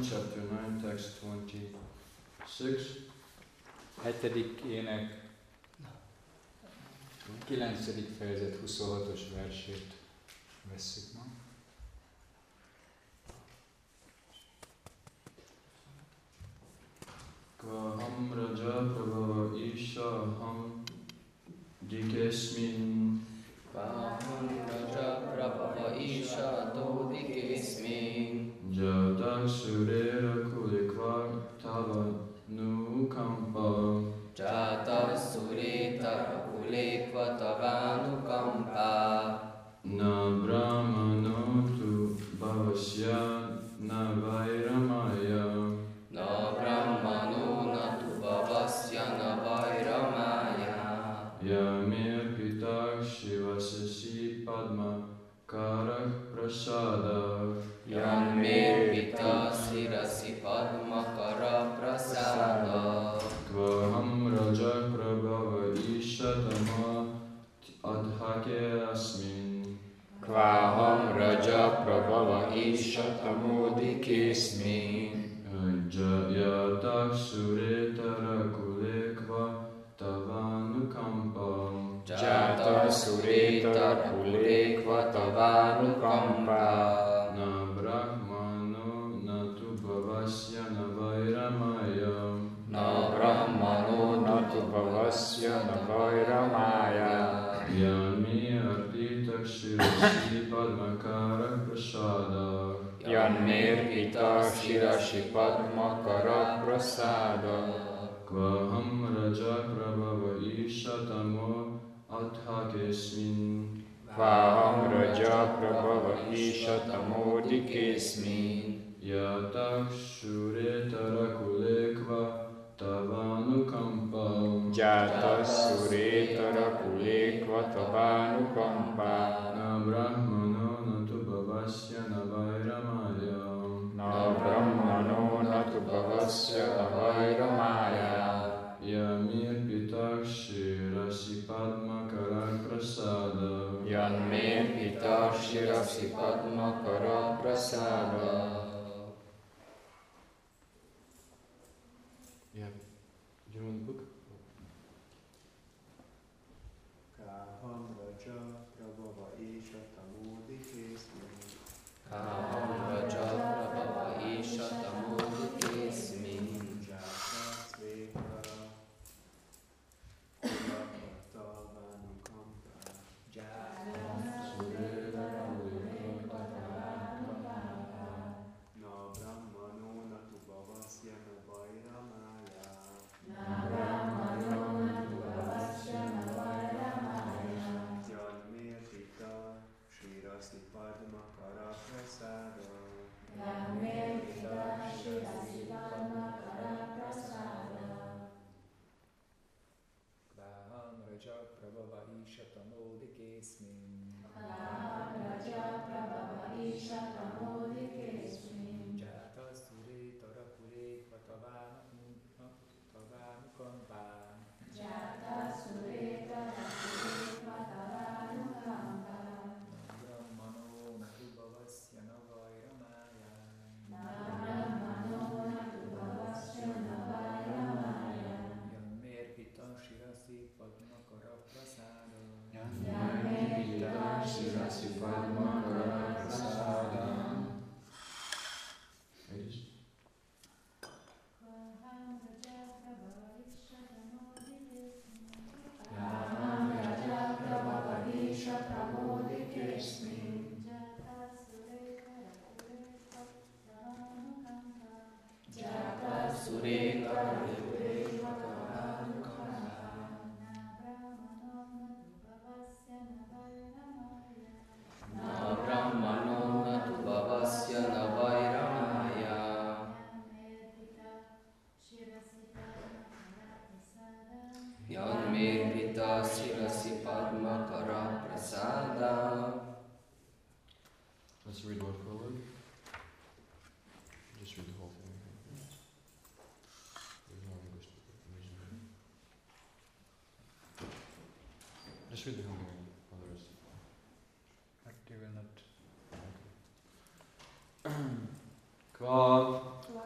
chapter 9, text 26. 7. ének 9. fejezet 26-os versét vesszük ma. Kvaham raja prabhava isha ham dikesmin. Kvaham raja prabhava isha dodikesmin. Jatak surera kulikva tava nukampa. Jata sureta kulekva tavanukampa. Na brahmano tu bhavasya na vairamaya. Na brahmano na tu bhavasya na vairamaya. Yamir pitak shivasasi padma karak prasada. Yanmir pita sirasi padmakara prasada. Kvaham raja prabhava ishatama adhake asmin. Kvaham raja prabhava isha tamodikesmin. Jayatak suretara kulekva tavanukampa. Jata sureta kulekva tavanukampa. Na brahmano na tu bhavasya na vairamaya. Na brahmano na tu bhavasya na vairamaya. Yami arditak shirasi padmakara prasada. Yanmir pita shirasi padmakara prasada. Kvaham raja prabhava ishatamo adhakesmin. Kvaham raja prabhava isha tamodikesmin. Yatak suretara kulekva tavanukampa. Jata suretara kulekva tavanukampa. Na brahmano na tu bhavasya na vairamaya. Na brahmano na tu bhavasya na vairamaya. Yamir pitak shirasi padmakara prasada. Yanmir pita shirasi padmakara prasada. Yeah. Do you know the book? Kaham raja prabhava isha tamodikesmin. Kaham raja prabhava isha tamodikesmin. Jata sveta kulekva tavanukampa. Na brahmano na tu bhavasya na vairamaya. Janmir pita shirasi padmakara prasada. Kvaham raja prabhava isha tamodikesmin. Jata suretara kulekva tavanukampa. Brahmano na tu bhavasya na vairamaya. Yanmir pita shirasi padmakara prasada. Shirasi padmakara prasada. Na brahmano na tu bhavasya na vairamaya. Yanmir pita sirasi padmakara prasada. Let's read word for word. Just read the whole thing. There's no English. Just read the Hungarian for the rest. But they will not. Kva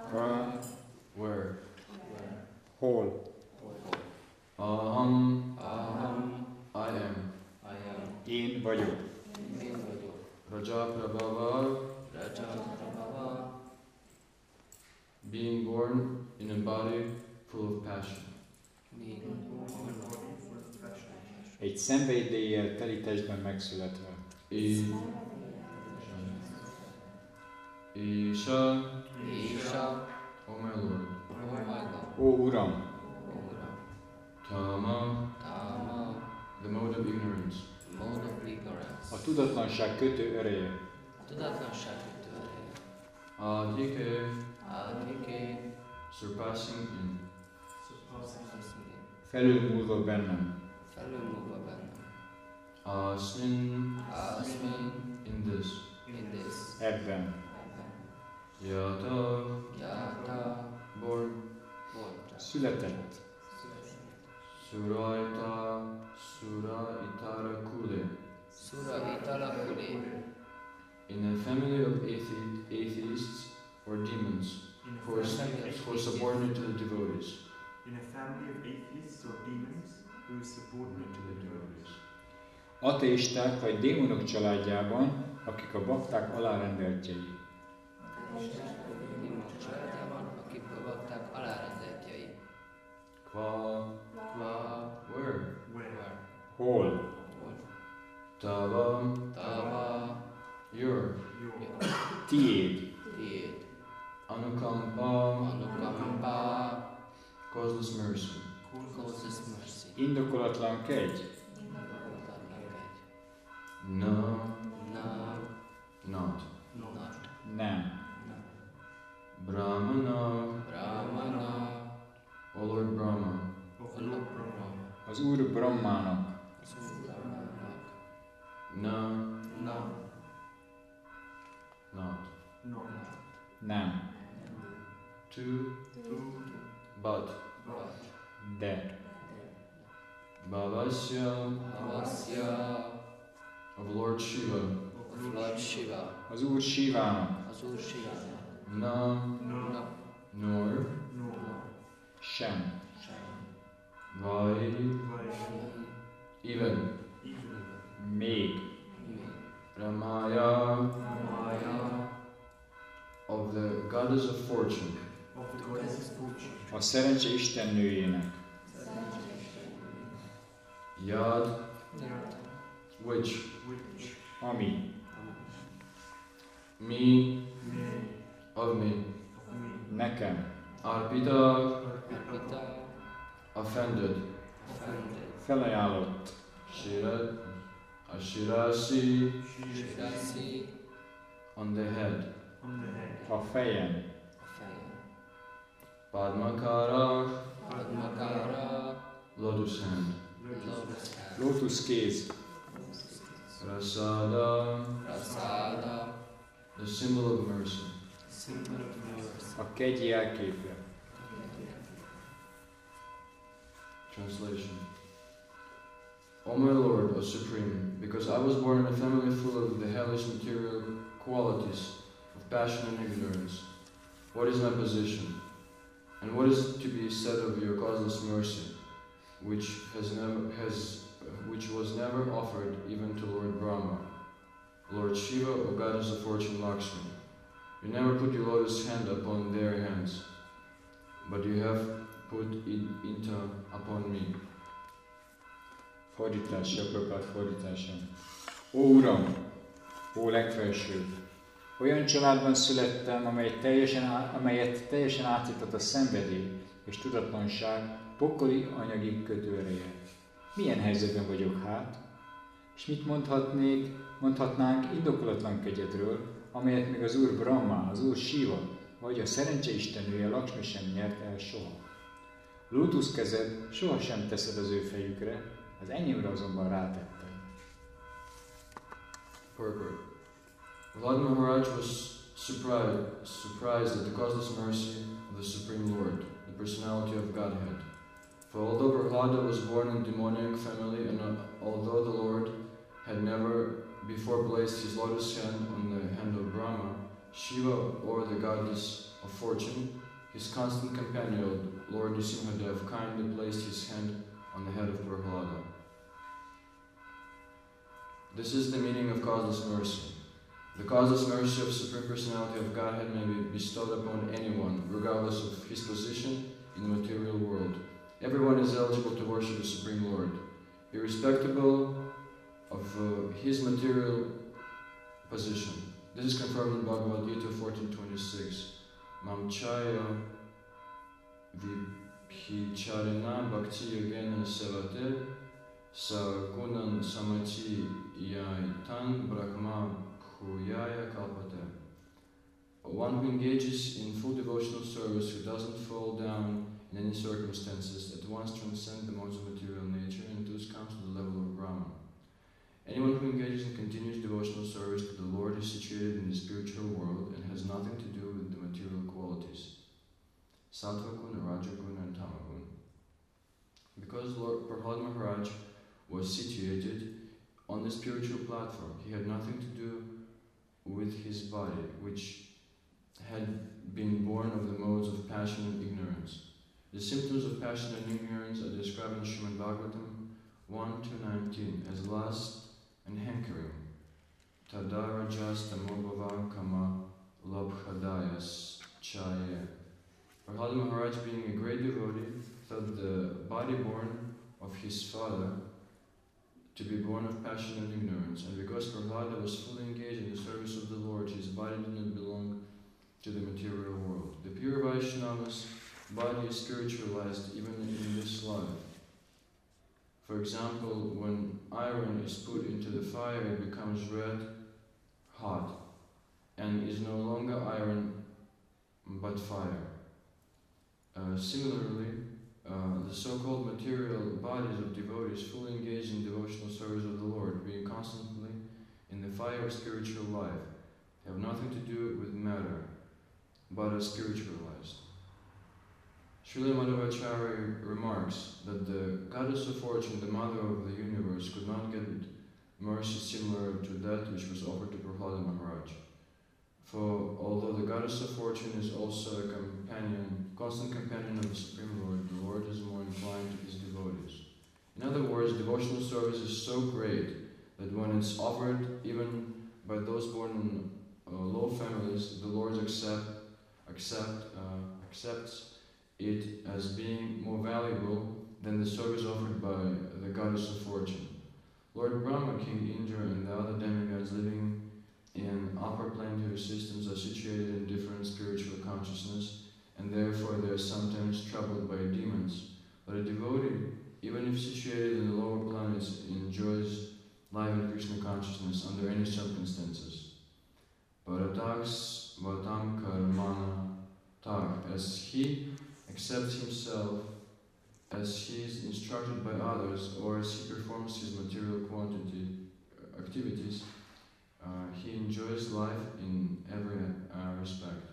being born in a body full of passion. Egy szenvedéllyel teli testben megszületve. Isha, Isha, O my Lord, oh my God, Ó Uram, Ura, Tama, Tama, the mode of ignorance, mode of ignorance, a tudatlanság kötő ereje, tudatlanság ütő ereje, Adhike, Adhike, surpassing in, felülmúlva bennem, felülmúlva bennem, Asmin, Asmin, in this, in this, ebben, Yata, Yata, born, volt, született, Suraita, Sura Itara Kule, Sura Itala Kuli, in a family of atheists or demons who are subordinate to the devotees. In a family of atheists or demons who are subordinate to the devotees. ateisták vagy démonok családjában, akik a bakták alárendeltjei. Démonok családjában, akik a bakták alárendeltjei. Kva, where? Where? Hol? Tava, Tava, your, Tiéd, tiéd, Anukampa, Anukampa, causeless mercy. causeless mercy. indokolatlan kegy, No, No, not. not. nem. Brahmana, Brahmana, O Lord Brahma, Of Lord Lord Brahma, Az Úr Brahmának, az Úr Brahmának. no, No, not. No. nem. To, To. but. But. De. Bhavasya, Avasya, of Lord Shiva, of Lord Shiva, Az Úr Sivának, az Úr Shivának. na, No. No, nor, No. sem. sem. vai, Vai. even. Even. Még. Még. Ramaya, Maya, of the goddess of fortune, Of the goddess of fortune. A szerencse istennőjének, Yad, which, Which. ami, me, Me. of me, Of me. nekem, Arpita, Arpita, offended, offended. felajánlott, Ashirasi, Shirasi, on the head, On the head. a fejem, a fejem. Padmakara, Padmakara, lotus hand, lotus hand. lótuszkéz, Rasada, Prasada, the symbol of mercy. symbol of mercy. a kegy jelképe. Translation. O my Lord, O Supreme, because I was born in a family full of the hellish material qualities of passion and ignorance, what is my position? And what is to be said of your causeless mercy, which was never offered even to Lord Brahma, Lord Shiva, O goddess of fortune Lakshmi? You never put your lotus hand upon their hands, but you have put it upon me. Fordítása, Prabhupád fordítása. Ó Uram, ó legfelsőbb, olyan családban születtem, amelyet teljesen átjutott a szenvedély és tudatlanság pokoli anyagi kötőereje. Milyen helyzetben vagyok hát? És mit mondhatnánk indokolatlan kegyedről, amelyet még az Úr Brahma, az Úr Shiva, vagy a szerencse istennője Lakshmi sem nyert el soha. Lótuszkezed sohasem teszed az ő fejükre, az enyémre azonban rátetted. Purport. Vlad Maharaj was surprised at the causeless mercy of the Supreme Lord, the personality of Godhead. For although Prahlada was born in a demoniac family, and although the Lord had never before placed his lotus hand on the hand of Brahma, Shiva, or the goddess of fortune, his constant companion, Lord Nrsimhadev, kindly placed his hand on the head of Prahlada. This is the meaning of causeless mercy. The causeless mercy of Supreme Personality of Godhead may be bestowed upon anyone, regardless of his position in the material world. Everyone is eligible to worship the Supreme Lord, irrespective of his material position. This is confirmed in Bhagavad Gita 14.26. Mamchaya vibhicharena bhakti yogena sevate sagunan samati yaitan brahma bhuyaya kalpate. One who engages in full devotional service, who doesn't fall down in any circumstances, at once transcends the modes of material nature and thus comes to the level of Brahma. Anyone who engages in continuous devotional service to the Lord is situated in the spiritual world and has nothing to do with the material qualities, Sattva Guna, Raja Guna, and Tama Guna. Because Lord Prahlad Maharaj was situated on the spiritual platform, he had nothing to do with his body, which had been born of the modes of passion and ignorance. The symptoms of passion and ignorance are described in Srimad Bhagavatam 1-19 as lust and hankering. Tadarajas tamobhava kama labhadayas chaya. Prahlad Maharaj, being a great devotee, thought the body born of his father to be born of passion and ignorance, and because Prahlada was fully engaged in the service of the Lord, his body did not belong to the material world. The pure Vaishnava's body is spiritualized even in this life. For example, when iron is put into the fire, it becomes red hot and is no longer iron but fire. Similarly, the so-called material bodies of devotees fully engaged in devotional service of the Lord, being constantly in the fire of spiritual life, have nothing to do with matter, but are spiritualized. Srila Madhvacharya remarks that the goddess of fortune, the mother of the universe, could not get mercy similar to that which was offered to Prahlada Maharaj. For although the goddess of fortune is also a companion, constant companion of the Supreme Lord, the Lord is more inclined to his devotees. In other words, devotional service is so great that when it's offered even by those born in low families, the Lord accepts it as being more valuable than the service offered by the goddess of fortune. Lord Brahma, King Indra, and the other demigods living in upper planetary systems are situated in different spiritual consciousness, and therefore they are sometimes troubled by demons. But a devotee, even if situated in the lower planets, enjoys life in Krishna consciousness under any circumstances. Bharatax Vatam Karmana Tak, as he accepts himself, as he is instructed by others, or as he performs his material activities, he enjoys life in every respect.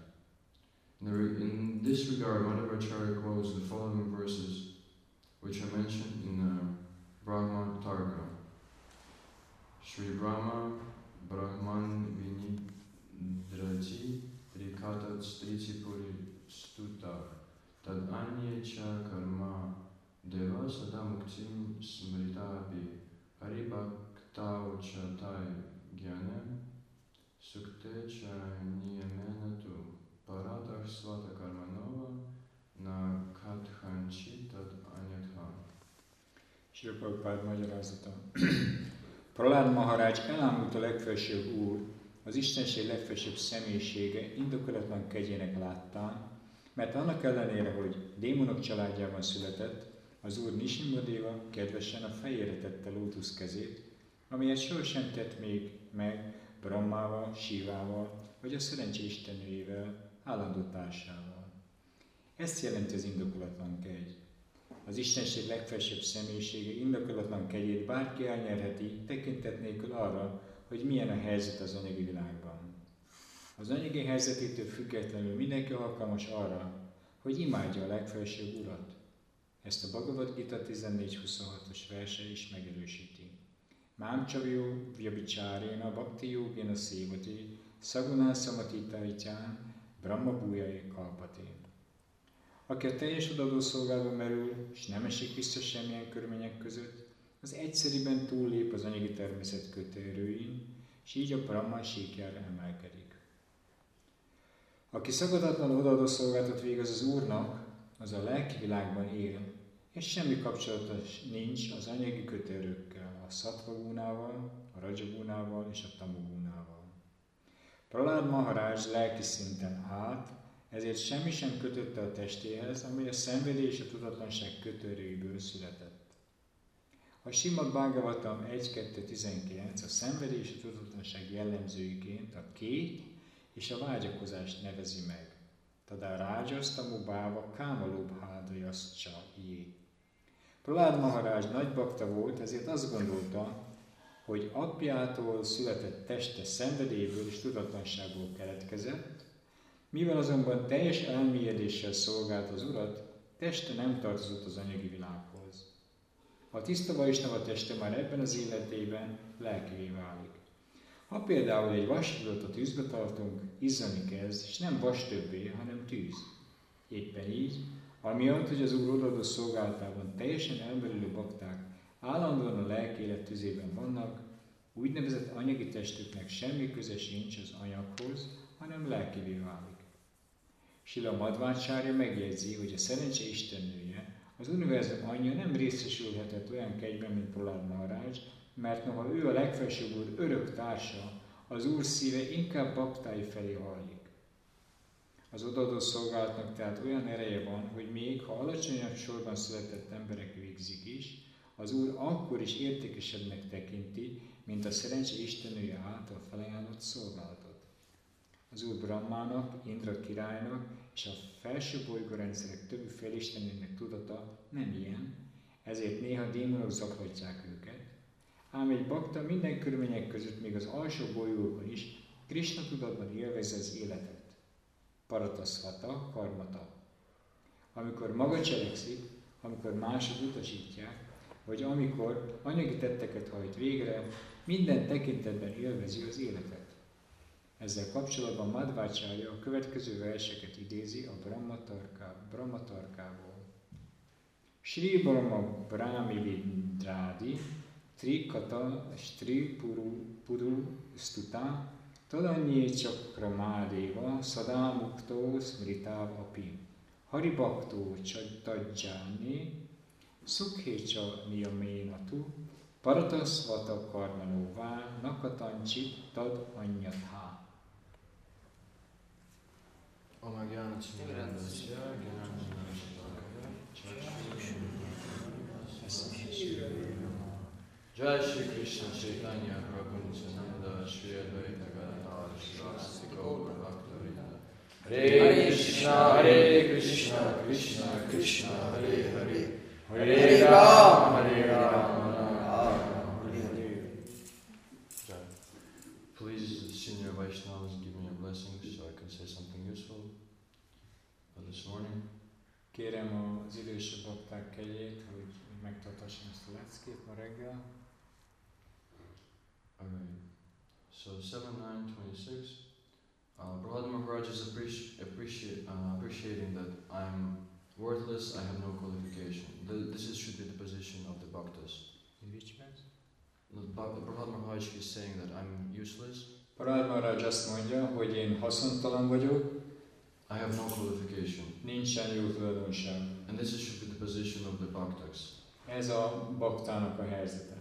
In this regard, Madhvacharya quotes the following verses, which are mentioned in Brahma Tarka. Shri Brahma Brahman Vinidrati Rikata Striti Puri Stuta Tad Anyecha Karma Deva Sada Muktim Smritapi Haribhaktao Chatai Gyane Sukte Niyamenatu Paratah Svata Karmanova Na Kathanchi Tad Anyatha. Srila Prabhupád magyarázata. Prahlad Maharaj elámult a legfelsőbb úr, az Istenség legfelsőbb személyisége indokolatlan kegyének láttán, mert annak ellenére, hogy démonok családjában született, az úr Nisimhadeva kedvesen a fejére tette lótusz kezét, amelyet sohasem tett még meg Brahmával, Sivával, vagy a szerencsé istennőjével, állandó társával. Ezt jelenti az indokolatlan kegy. Az Istenség legfelsőbb személyisége indokolatlan kegyét bárki elnyerheti, tekintet nélkül arra, hogy milyen a helyzet az anyagi világban. Az anyagi helyzetétől függetlenül mindenki alkalmas arra, hogy imádja a legfelsőbb Urat. Ezt a Bhagavad Gita 14.26-os verse is megerősíti. Mám csavjó vyabicsáréna bhakti yogéna szévati szagunán szamatitájtyán brahma bújai kalpati. Aki a teljes odadó szolgálatba merül, és nem esik vissza semmilyen körülmények között, az egyszeriben túllép az anyagi természet kötőerőin, és így a Brahman síkjára emelkedik. Aki szakadatlanul odaadó szolgáltat végez az Úrnak, az a lelki világban él, és semmi kapcsolata nincs az anyagi kötőerőkkel, a szattva-gúnával, a raja-gúnával és a tamo-gúnával. Prahlad Maharaj lelki szinten állt, ezért semmi sem kötötte a testéhez, amely a szenvedély és a tudatlanság kötőerőiből született. A Simad Bhagavatam 1.2.19 a szenvedély és a tudatlanság jellemzőiként a két és a vágyakozást nevezi meg. Tadá rágyasztamu báva kámalubhádajaszcsa jé. Prahlad Maharaj nagy bakta volt, ezért azt gondolta, hogy apjától született teste szenvedélyből és tudatlanságból keletkezett, mivel azonban teljes elmélyedéssel szolgált az Urat, teste nem tartozott az anyagi világhoz. A tiszta Vaisnava teste már ebben az életében lelkivé válik. Ha például egy vastudat a tűzbe tartunk, izzani kezd, és nem vas többé, hanem tűz. Éppen így, amiatt, hogy az Úr odaadó szolgálatában teljesen elmerülő bakták állandóan a lelki élet tüzében vannak, úgynevezett anyagi testüknek semmi köze sincs az anyaghoz, hanem lelkivé válik. Srila Madhvácsária megjegyzi, hogy a szerencse istennője, az univerzum anyja nem részesülhetett olyan kegyben, mint Prahlad Maharaj, mert noha ő a legfelsőbb Úr örök társa, az Úr szíve inkább baktái felé hajlik. Az odaadó szolgálatnak tehát olyan ereje van, hogy még ha alacsonyabb sorban született emberek végzik is, az Úr akkor is értékesebbnek tekinti, mint a szerencse istennője által felajánlott szolgálatot. Az Úr Brahmának, Indra királynak és a felső bolygórendszerek többi félistenének tudata nem ilyen, ezért néha démonok zaklatják őket, ám egy bakta minden körülmények között, még az alsó bolygókon is Krishna tudatban élvezi az életet. Paratasvata, karmata. Amikor maga cselekszik, amikor mások utasítják, vagy amikor anyagi tetteket hajt végre, minden tekintetben élvezi az életet. Ezzel kapcsolatban Madhvácsária a következő verseket idézi a Brahmatarkából. Sri Brahma Brahmi Vidrádi Trikata Stri Puru Stuta Tadanyé Csakramádéva Szadá Muktó Smritáv Api Haribaktó Tadzsáni Szukhécsa Niyaménatu Paratasvata Karmanóvá Nakatancsik Tad Anyatha. Jai Shri Krishna Chaitanya Prabhu Nityananda Shri Advaita Gadadhar Shivasti Gaura Bhakta-vrinda. Hare Krishna Krishna Krishna Hare Hare Hare Rama Rama Hare Hare. Please, senior Vaishnavas, give me your blessings so I can say something useful this morning. Kérem az idősebb bakták kegyét, hogy megtartassam ezt a leckét ma reggel. Alright, so 7-9-26, Prahlad Maharaj is appreciating that I'm worthless, I have no qualification. Should be the position of the bhaktas. In which verse? Prahlad Maharaj is saying that I'm useless. Prahlad Maharaj azt mondja, hogy én haszontalan vagyok, I have no qualification. nincsen jó tulajdonság. And should be the position of the bhaktas. Ez a baktának a helyzete.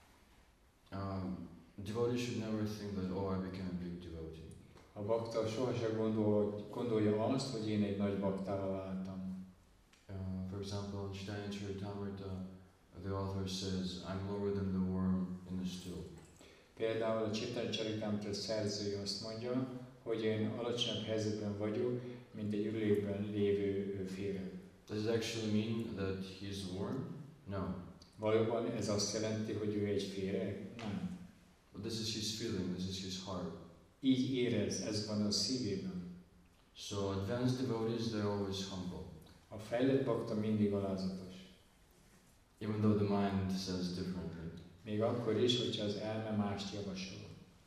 Devotee should never think that, oh, I became a big devotee. A bakta sohasem gondolja azt, hogy én egy nagy baktává váltam. For example, in Chaitanya Charitamrita, the author says, I'm lower than the worm in the stool. Például a Chaitanya Charitamrita szerzője azt mondja, hogy én alacsonyabb helyzetben vagyok, mint egy ürülékben lévő féreg. Does it actually mean that he's a worm? No. Valóban ez azt jelenti, hogy ő egy féreg? Nem. But this is his feeling, this is his heart. Így érez, ez van a szívében. So advanced devotees, they're always humble. A fejlett bakta mindig alázatos. Even though the mind says differently. Még akkor is, hogyha az elme mást javasol.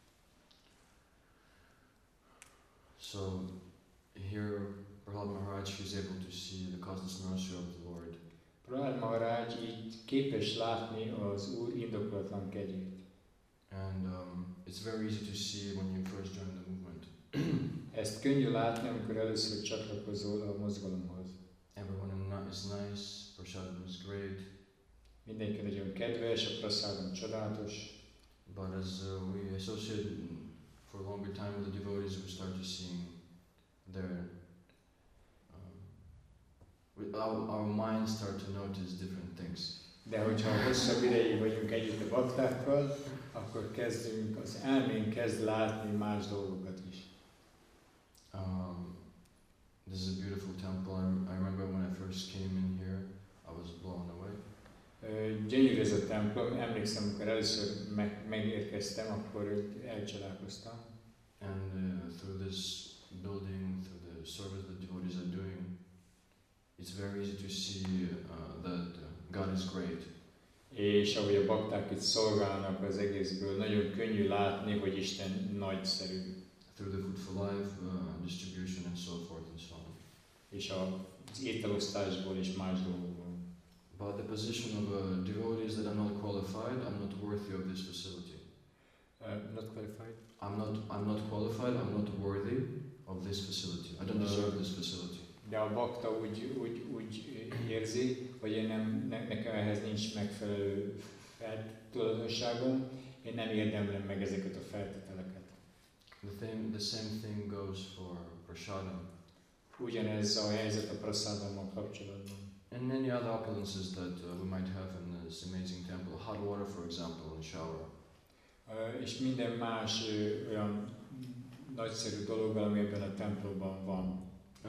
So here Prahlad Maharaj is able to see the causeless mercy of the Lord. Prahlad Maharaj így képes látni az Úr indokolatlan kegyét. And it's very easy to see when you first join the movement. Ezt könnyű látni, amikor először csatlakozol a mozgalomhoz. Everyone is nice, prasadam is great, Mindenki nagyon kedves, a prasádam csodálatos, but as we associate for a longer time with the devotees, we start to seeing their our minds start to notice different things. de hogyha hosszabb ideig vagyunk együtt a baktákkal, akkor az elménk kezd látni más dolgokat is. This is a beautiful temple. I remember when I first came in here, I was blown away. Gyönyörű ez a templom, emlékszem, amikor először megérkeztem, akkor elcsodálkoztam. And through this building, through the service that devotees are doing, it's very easy to see that God is great. És ahogy a bakták itt szolgálnak az egészből, nagyon könnyű látni, hogy Isten nagyszerű. Through the Food for Life distribution and so forth and so on. És az ételosztásból és más dolgokból. But the position of a devotee is that I'm not qualified, I'm not worthy of this facility. Not qualified? I'm not qualified, I'm not worthy of this facility. I don't deserve this facility. De a bakta úgy érzi, hogy nekem ehhez nincs megfelelő tulajdonságom, én nem érdemlem meg ezeket a feltételeket. The same thing goes for prasadam. Ugyanez a helyzet a prasadammal kapcsolatban. And many other opulences that we might have in this amazing temple. Hot water, for example, in the shower. És minden más olyan nagyszerű dolog, ami ebben a templomban van.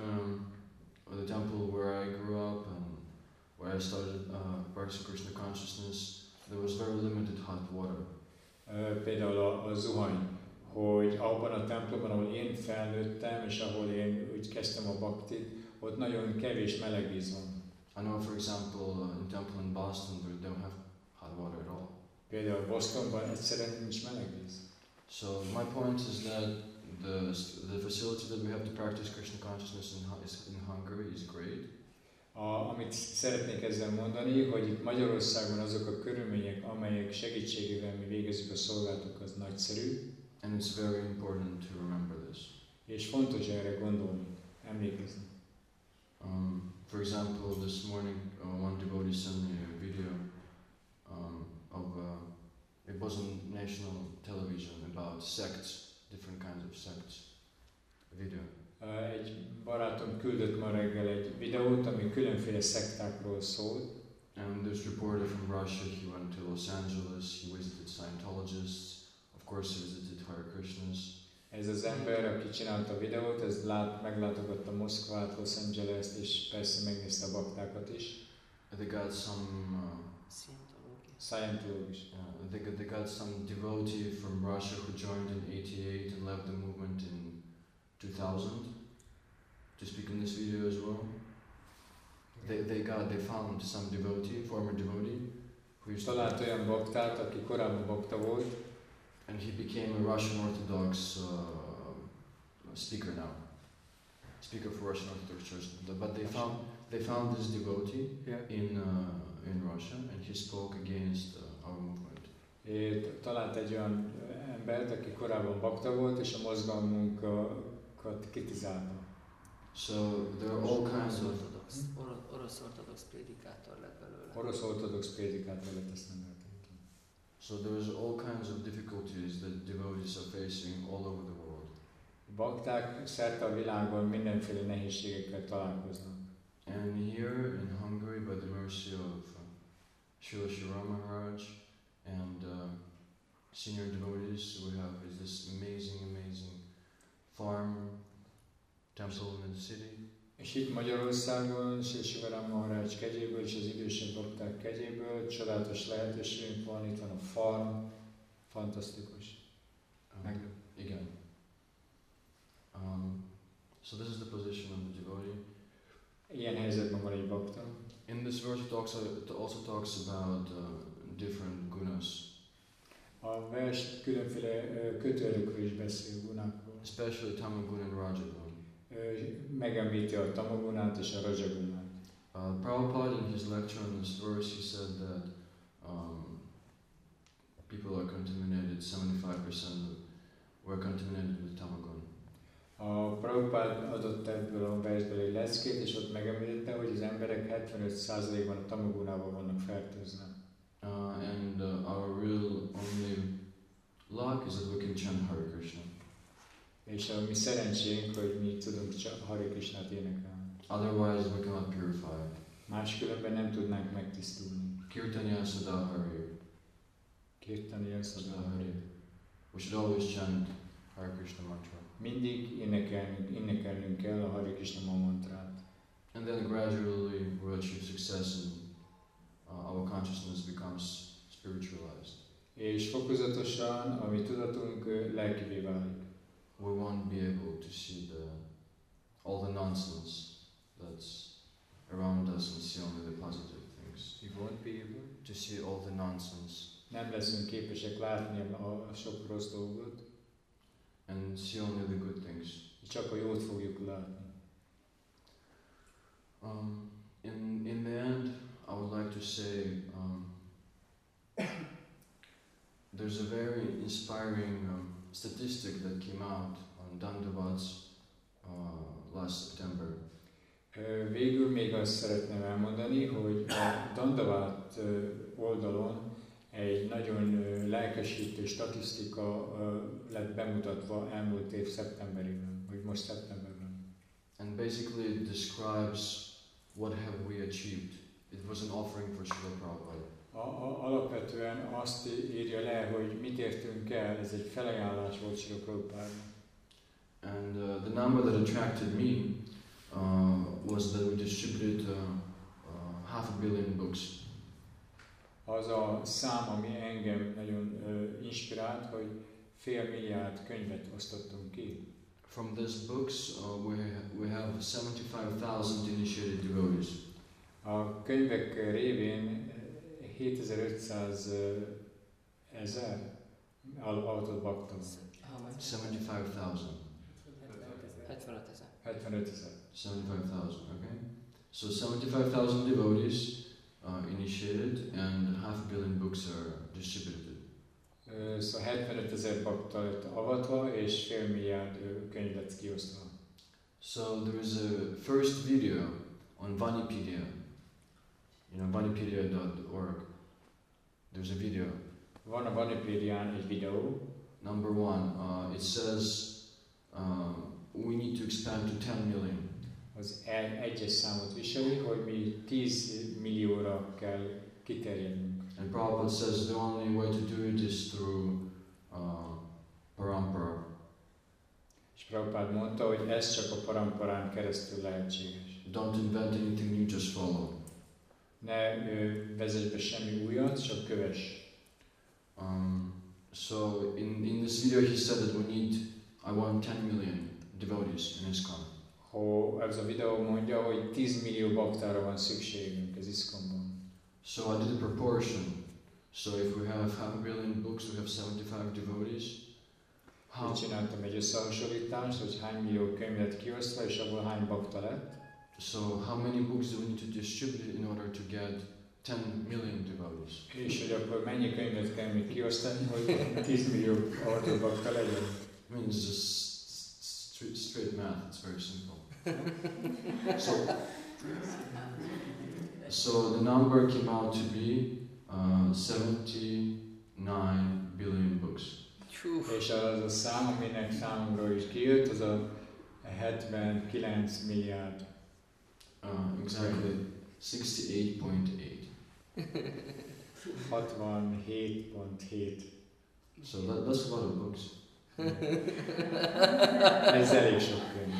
The temple where I grew up and where I started practicing Krishna consciousness, there was very limited hot water. Például a zuhany, hogy abban a templomban, ahol én felnőttem, és ahol én úgy kezdtem a baktit, ott nagyon kevés meleg víz van. I know, for example, in temple in Boston, they don't have hot water at all. Például Bostonban egyszerűen nincs meleg víz. So my point is that the facility that we have to practice Krishna consciousness in Hungary is great. Amit szeretnék ezzel mondani, hogy itt Magyarországon azok a körülmények, amelyek segítségével mi végezzük a szolgálatot, az nagyszerű. And it's very important to remember this. És fontos erre gondolni, emlékezni. For example, this morning one devotee sent me a video it was on national television about sects, different kinds of sects. A video. Egy barátom küldött ma reggel egy videót, ami különféle szektákról szólt. And this reporter from Russia, he went to Los Angeles, he visited Scientologists, of course he visited Hare Krishnas. Ez az ember, aki csinálta a videót, ez meglátogatta Moszkvát, Los Angeles-t, és persze megnézte a baktákat is. They got some Scientologist. They got some devotee from Russia who joined in '88 and left the movement in 2000 to speak in this video as well. They found some devotee, former devotee, who used talált olyan baktát, aki korábban bakta volt, and he became a Russian Orthodox speaker now. Speaker for Russian Orthodox Church. But they found this devotee in Russia, and he spoke against our movement. Talált egy olyan embert, aki korábban bakta volt, és a mozgalmunkat kritizálta. So there are all kinds of orosz ortodox prédikátor lett belőle. Orosz ortodox prédikátor lett, ezt nem értem. So there's all kinds of difficulties that devotees are facing all over the world. Bakták szerte a világon mindenféle nehézségekkel találkoznak. And here in Hungary, by the mercy of Srila Shri Maharaj and senior devotees, we have this amazing farm temple in the city. És itt Magyarországon, Sri Sivaram Maharaj kegyéből és az idősebb bakták kegyéből csodálatos lehetőségünk van, itt van a farm, fantasztikus. Igen. So this is the position of the devotee. Ilyen helyzetben van egy bakta. In this verse it also talks about different gunas. A vers különféle kötőerőkről is beszél, gunákról. Especially Tamaguna and Rajaguna. Megemlíti a Tamagunát és a Rajagunát. Prabhupada in his lecture on this verse, he said that people are contaminated, 75% were contaminated with tamagon. A Prabhupád adott ebből a versből egy leckét, és ott megemlítette, hogy az emberek 75%-ban a tamagónával vannak fertőzve. And our real only luck is that we can chant Hare Krishna. És a mi szerencsénk, hogy mi tudunk csak Hare Krishnát énekelni. Otherwise we cannot purify. Máskülönben nem tudnánk megtisztulni. Kirtanya Sada Hare. Kirtanya Sada Hare. We should always chant Hare Krishna mantra. Mindig énekelnünk kell a Hare Krishna mantrát. And then gradually we'll achieve success and our consciousness becomes spiritualized. És fokozatosan a mi tudatunk lelkivé válik. We won't be able to see all the nonsense that's around us and see only the positive things. We won't be able to see all the nonsense. Nem leszünk képesek látni a sok rossz dolgot. And see only the good things. Csak a jót fogjuk látni. In the end, I would like to say there's a very inspiring statistic that came out on Dandavats last September. Végül még azt szeretném elmondani, hogy a Dandavat oldalon egy nagyon lelkesítő statisztika lett bemutatva elmúlt év szeptemberében, vagy most szeptemberben. And basically it describes what have we achieved. It was an offering for Srila Prabhupada. Alapvetően azt írja le, hogy mit értünk el, ez egy felajánlás volt Srila Prabhupádnak. And the number that attracted me was that we distributed 500 million books. Az a szám, ami engem nagyon inspirált, hogy 500 milliárd könyvet osztottunk ki. From these books, we have 75,000 initiated devotees. A könyvek révén 7500 ezer avatott bakta. 75,000. 75,000. 75,000. 75,000, okay? So 75,000 devotees initiated and 500 million books are distributed. Szóval 75,000 bakta lett avatva, és fél milliárd könyv lett kiosztva. So there is a first video on Vanipedia. Vanipedia.org. There's a video. Van a Vanipédián egy videó. Number 1, it says we need to expand to 10 million. Az egyes számot viseli, hogy mi 10 millióra kell kiterjednünk. And Prabhupada says the only way to do it is through parampara. És Prabhupád mondta, hogy ez csak a paramparán keresztül lehetséges. Don't invent anything new, just follow. Ne vezess be semmi újat, csak kövess. So in this video he said that I want 10 million devotees in ISKCON. Ez a videó mondja, hogy 10 millió baktára van szükségünk az ISKCON-ban. So I did a proportion. So if we have 500 million books, we have 75 devotees. Úgy csináltam egy összehasonlítást, hogy hány millió könyv lett kiosztva, és abból hány bakta lett. So how many books do we need to distribute in order to get 10 million devotees? És hogy akkor mennyi könyvet kell még kiosztani, hogy 10 millió avatott bakta legyen. I mean, it's just straight math. It's very simple. So the number came out to be 79 billion books. És az a szám, aminek számomra is kijött, az a 79 milliárd. Exactly 68.8. 67.7. So that's a lot of books. Ez elég sok könyv.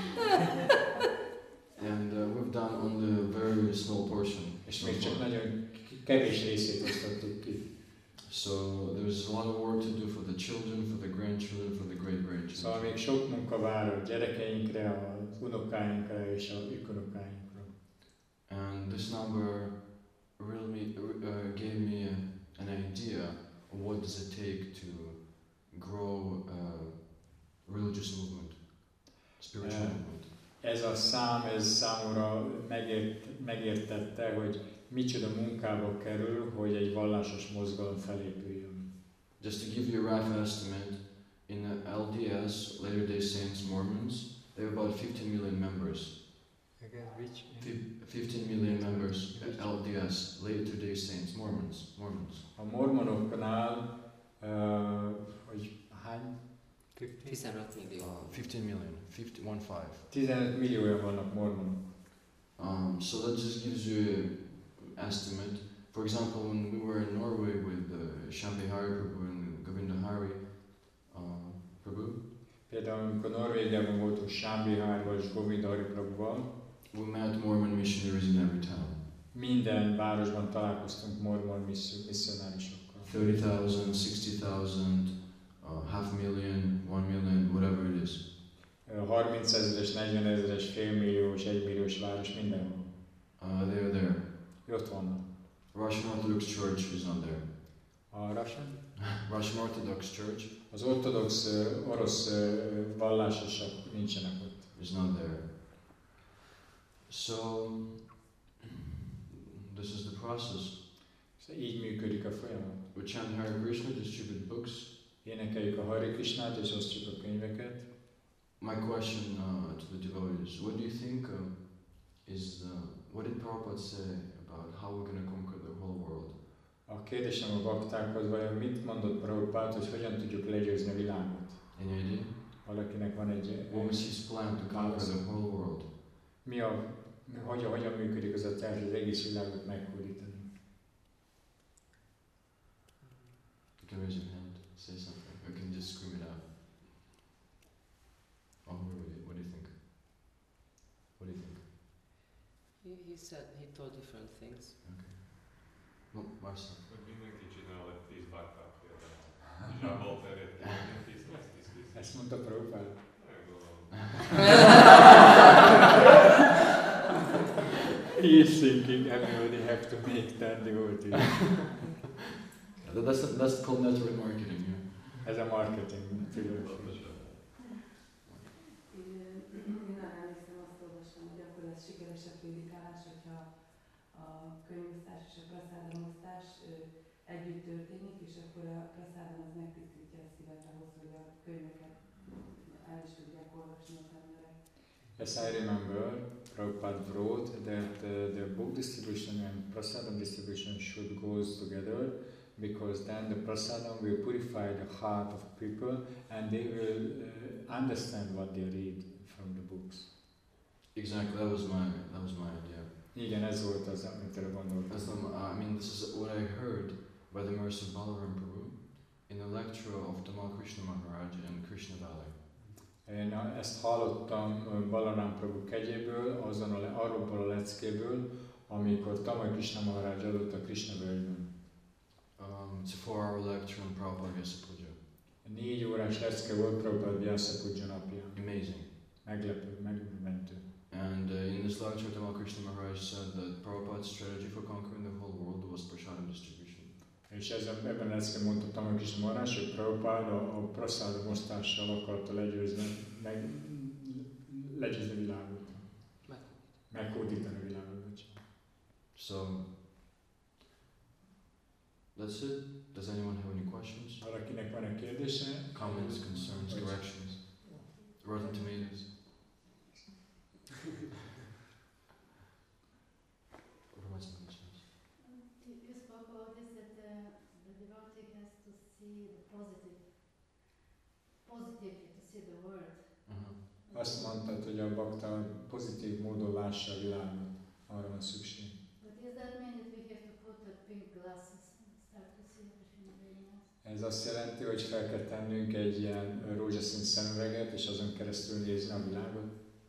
And we've done only a very small portion. És még csak nagyon kevés részét osztottuk ki. So there's a lot of work to do for the children, for the grandchildren, for the great-grandchildren. Szóval még sok munka vár a gyerekeinkre, az unokáinkra és a ükunokáinkra. And this number really gave me an idea of what does it take to grow a religious movement, spiritual movement. Ez a szám, ez számomra megértette, hogy micsoda munkába kerül, hogy egy vallásos mozgalom felépüljön. Just to give you a rough estimate, in the LDS, Latter Day Saints, Mormons, they have about 15 million members. Again, which? 15 million members at LDS, Latter Day Saints, Mormons. A mormonoknál, hogy hány? 15 millió. 15 million, 15. 15 millióan vannak mormonok. So that just gives you an estimate. For example, when we were in Norway with Shambhi Hari Prabhu and Govinda Hari Prabhu, Például, amikor Norvégiában voltunk Shambhihárval és Govinda Hari Prabhuval, we met Mormon missionaries in every town. minden városban találkoztunk mormon misszionárisokkal. 30,000, 60,000, 500,000, 1 million, whatever it is. 30 000-es, 40 000-es, félmilliós, 1 milliós város mindenhol. They are there. Ott vannak. Russian Orthodox Church is not there. A Russian Orthodox Church az ortodox orosz vallásosok nincsenek ott. is not there. So this is the process. Szóval így működik a folyamat. We chant Hare Krishna, distribute books. Énekeljük a Hare Krishnát és osztjuk a könyveket. My question to the devotees: what do you think what did Prabhupada say about how we're going to conquer the whole world? A kérdésem a baktákhoz, vajon mit mondott Prabhupád, hogy hogyan tudjuk legyőzni a világot? Any idea? Valakinek van egy... What was his plan to conquer the whole world? Hogyan működik az a terv, az egész világot meghódítani? You can raise your hand, say something. You can just scream it out. Oh, what do you think? What do you think? He told different things. Okay. No, Marcel. Mindenki csinál egy 10 baktát például. Zsából terjedt ki, 10. Ezt mondta Prabhupád? Nem gondolom. He is thinking everybody have to make 10 devotees. That's called network marketing, yeah. Ez a marketing filozófia. Én arra emlékszem, azt olvastam, hogy akkor lesz sikeresebb prédikálás, hogyha a könyvosztás és a praszádamosztás együtt történik, és akkor a praszádam az megtisztítja a szívet ahhoz, hogy a könyveket el is tudják olvasni az emberek. Yes, I remember Prabhupada wrote that the book distribution and prasadam distribution should go together, because then the prasadam will purify the heart of people and they will understand what they read from the books. Exactly, that was my idea. Igen, ez volt az, amit erre gondoltam. I mean, this is what I heard by the mercy of Balaram Prabhu in a lecture of Tamal Krishna Maharaj in Krishna Valley. Én ezt hallottam Balaram Prabhu kegyéből, arról a leckéből, amikor Tamal Krishna Maharaj adott a Krishna völgyben. It's a 4-hour lecture on Prabhupada Vyasa Puja. 4 órás lecke volt Prabhupada Vyasa Puja napja. Amazing. Meglepő, megmentő. And in this lecture, Tamal Krishna Maharaj said that Prabhupada's strategy for conquering the whole world was prasadam distribution. És ebben a leckében mondta Tamal Krishna Maharaj, hogy Prabhupada a prasadam osztással akarta legyőzni a világot. Meghódítani a világot. So, that's it. Does anyone have any questions? Valakinek van-e kérdése? Comments, concerns, corrections? Rotten Tomatoes? What about some concerns? You spoke about this, that the devotee has to see the positively to see the world. Azt mondtad, hogy a bakta pozitív módon lássa a világot. Arra van szükség. But does that mean that we have to put the pink glasses and start to see everything very nice? Ez azt jelenti, hogy fel kell tennünk egy ilyen rózsaszín szemüveget, és azon keresztül nézni a világot.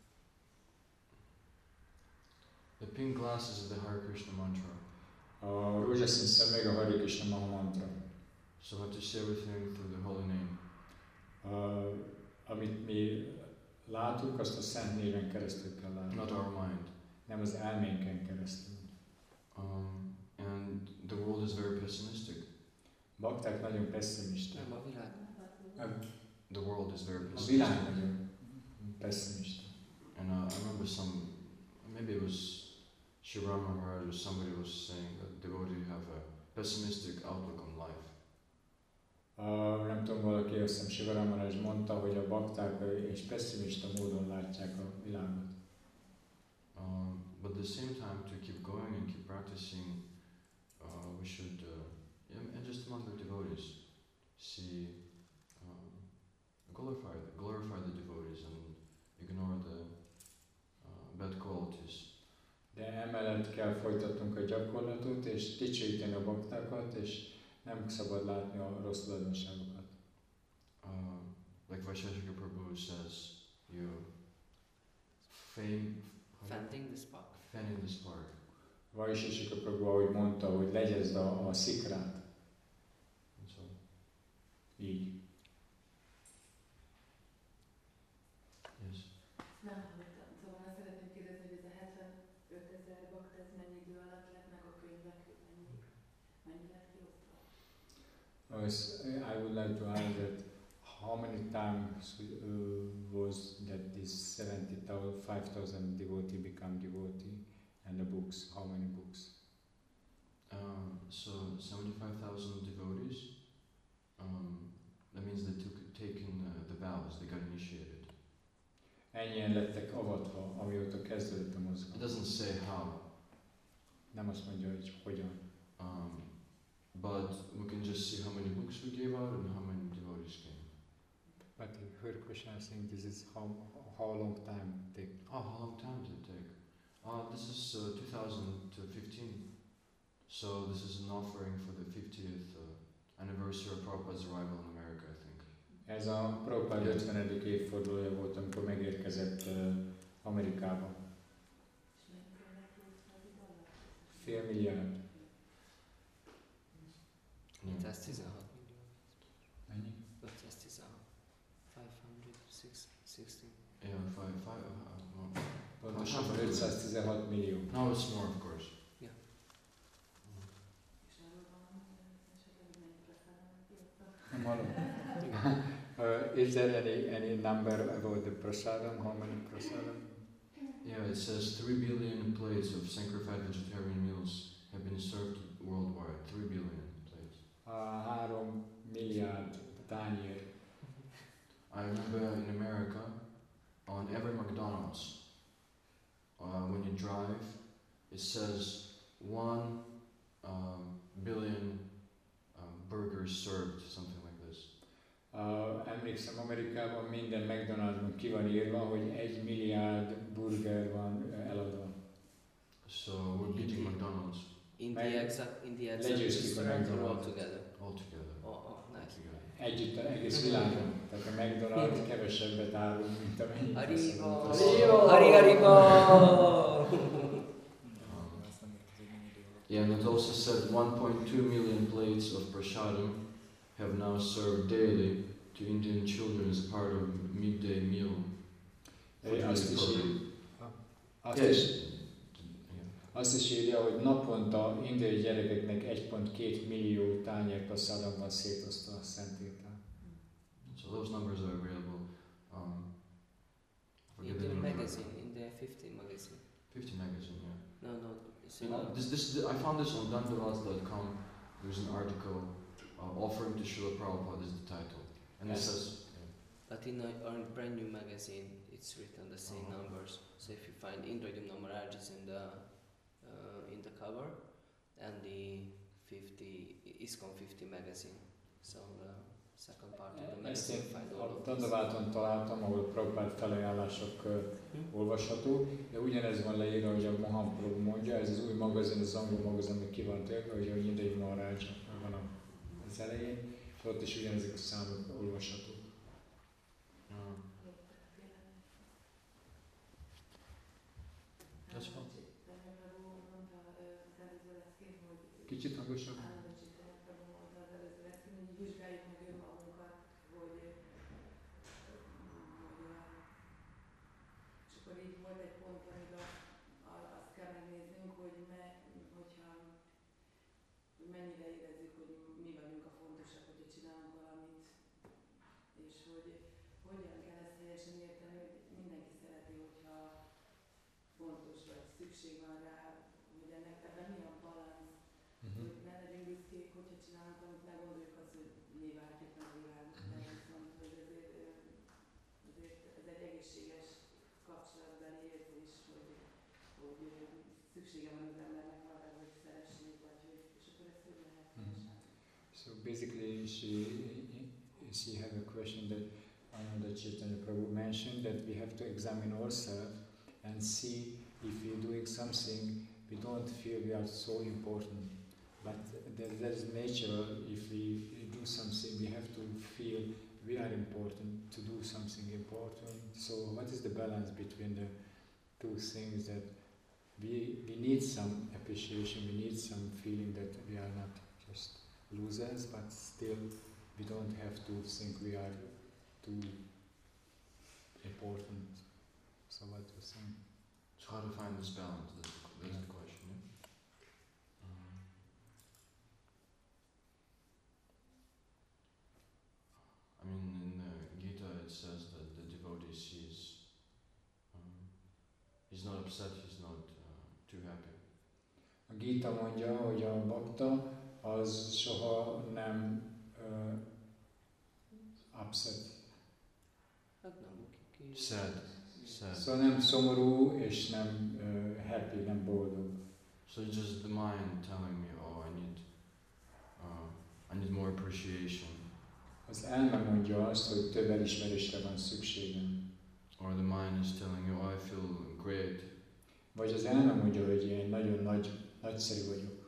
The pink glasses is the Hare Krishna mantra. A rózsaszín szemüveg a Hare Krishna Maha mantra. So we have to see everything through the holy name. Amit mi látunk, azt a szent néven keresztül kell látni. Not our mind. Nem az elménken keresztül. And the world is very pessimistic. Bakták nagyon pessimisták. Nem a világ. The world is very A pessimistic. világ nagyon pessimista. And I remember maybe it was Sri Rama Maharaj or somebody was saying that devotees have a pessimistic outlook on life. Nem tudom, valaki, azt hiszem Siva Maharaj mondta, hogy a bakták és pessimista módon látják a világot. But at the same time, to keep going and keep practicing, we should, and just among the devotees, glorify the devotees and ignore the bad qualities. De emellett kell folytatnunk a gyakorlatot, és dicsőíteni a baktákat, és nem szabad látni a rossz tulajdonságokat. Like Vaisheshika Prabhu says, you Fanning the spark. fanning the spark. Vaisheshika Prabhu, ahogy mondta, hogy legyezd a szikrát. And so, Így. yes. Nem hallottam, szóval azt szeretném kérdezni, hogy ez a 75 000 bakta, ez mennyi idő alatt lett meg a könyvek, mennyi lett kiosztva? I would like to ask that how many times was that this 5,000 devotee become devotee, and the books, how many books? So 75,000 devotees. That means they taken the vows. They got initiated. Ennyien lettek avatva, amióta kezdődött a It mozgalom. doesn't say how, Nem azt mondja, hogy hogyan. but we can just see how many books we gave out and how many devotees came. But her question, I think, this is how long time take. Oh, how long time did it take? This is 2015. So this is an offering for the 50th anniversary of Prabhupada's arrival in America, I think. Ez a Prabhupád 50. évfordulója volt, amikor megérkezett Amerikába. És mennyi lett kiosztva az idő alatt? $5 milliárd. Yeah. 516 millió. Mennyi? 516. 516. Yeah, Pontosan 516 millió. now it's more, of course. És arról van, hogy esetleg mennyi prasádamot kiosztva? Nem hallom. Is there any number about the prasadam? How many prasadam? Yeah, it says 3 billion plates of sanctified vegetarian meals have been served worldwide. 3 billion plates. 3 milliárd tányér. I remember in America, on every McDonald's, when you drive, it says 1 billion burgers served, something like this. Emlékszem, Amerikában minden McDonald'ban ki van írva, hogy 1 milliárd burger van eladva. So we're beating McDonald's In Meg- the exact legyőztük a restaurant or McDonald's. all together? altogether. Oh, nice. Együtt az egész világon. Tehát a McDonald's kevesebbet árul, mint amennyit Arriba! teszünk. Arriba! Azt nem értem, hogy mennyi idő alatt. Yeah, and it also said 1.2 million plates of prasadam have now served daily to Indian children as part of midday meal. Azt is ír- azt Yes. is- Azt is írja, hogy naponta indiai gyerekeknek 1,2 millió tányér prasadam van szétosztva a Szentétel. So those numbers are available. Forget In the the name of it. magazine, in the 50 magazine. 50 magazine, yeah. No, it's I found this on dandavats.com. There's an article offering to Srila Prabhupada is the title. And it Yes. says, But in our brand new magazine, it's written the same Oh. numbers. So if you find Indrayam Maharaj is in the cover, and the 50 ISKCON 50 magazine. So the second part of the Ezt magazine, én find all a of this. Dandaváton találtam, ahol Prabhupád felajánlások olvasható, de ugyanez van leírva, hogy a Mohan Prabhu mondja, ez az új magazin, az angol magazin, ami ki van töltve, hogy a Indai Maharaj van az elején, és ott is ugyanezek a számok olvashatók. That's fine. Kicsit hangosabb? Vizsgáljuk meg önmagunkat, hogy és akkor így volt egy pont, amiben azt kell megnéznünk, hogy hogyha mennyire érezzük, hogy mi vagyunk a fontosak, hogyha csinálunk valamit, és hogy hogyan kell ezt helyesen érteni, hogy mindenki szereti, hogyha fontos vagy szükség van rá, hogy ennek ebben mi a balansz, hogy ne legyünk büszkék, hogyha csinálunk valamit, ne gondoljuk azt, hogy mi várjuk hogy szüksége van az embernek arra, hogy szeressék, vagy hogy, és akkor ezt hogy lehet So basically, she had a question that that Chaitanya Prabhu mentioned, that we have to examine ourselves and see if we're doing something we don't feel we are so important. But that is natural. If we do something, we have to feel we are important to do something important. So what is the balance between the two things? That we need some appreciation, we need some feeling that we are not just losers, but still we don't have to think we are too important. So what do you think? So how to find this balance? That's the question. Yeah? I mean, in the Gita it says that the devotee he's not upset, he's not too happy. A Gita mondja, hogy a bakta az soha nem upset. Hát nem ki. Sad. Szóval nem szomorú és nem happy, nem boldog. So it's just the mind telling me, oh, I need more appreciation. Az elme mondja azt, hogy több elismerésre van szükségem. Or the mind is telling you, oh, I feel great. Vagy az elme mondja, hogy én nagyon nagyszerű vagyok.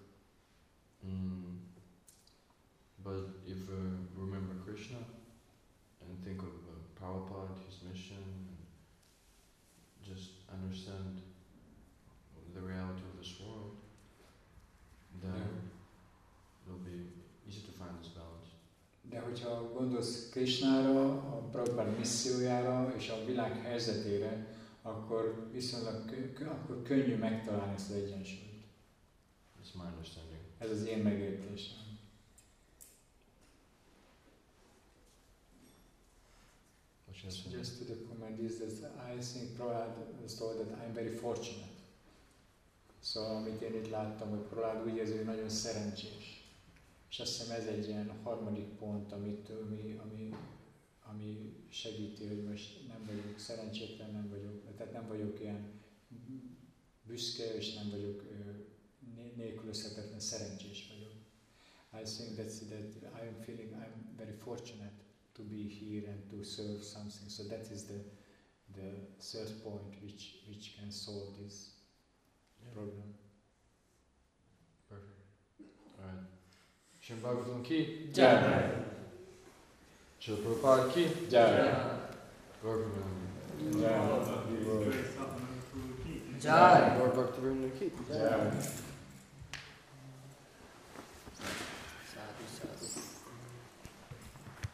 But if remember Krishna and think of Prabhupada, his mission, and just understand the reality of this world, then it'll be easy to find this balance. De hogyha gondolsz Krishnára, a Prabhupada missziójára és a világ helyzetére, akkor viszonylag akkor könnyű megtalálni ezt az egyensúlyt. That's my understanding. Ez az én megértésem. So just to the comment is that I think Prahlad was told that I'm very fortunate. Szóval amit én itt láttam, hogy Prahlad úgy érzi, hogy nagyon szerencsés. És azt hiszem ez egy ilyen harmadik pont, ami segíti, hogy most nem vagyok szerencsétlen, nem vagyok, tehát nem vagyok ilyen büszke, és nem vagyok nélkülözhetetlen, szerencsés vagyok. I think that I'm very fortunate to be here and to serve something. So that is the third point which can solve this problem. Perfect. All right. Srimad Bhagavatam ki Jai. Srila Prabhupada ki Jai. Gaur Jai. Jai. Gaur Bhaktivinoda ki Jai.